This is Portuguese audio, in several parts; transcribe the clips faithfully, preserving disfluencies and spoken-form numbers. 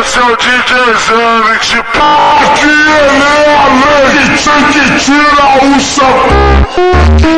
Esse é o D J Zame, tipo, aqui ele é a lei, tem que tirar o sapato.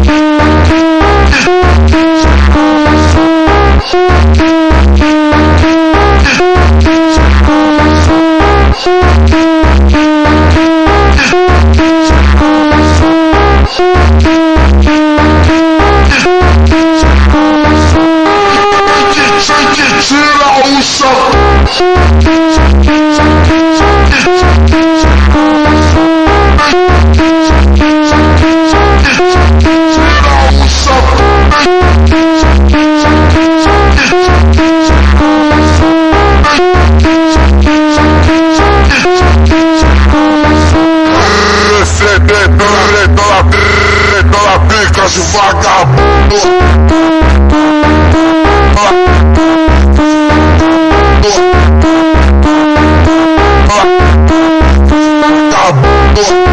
Toda pica de vagabundo. Vagabundo.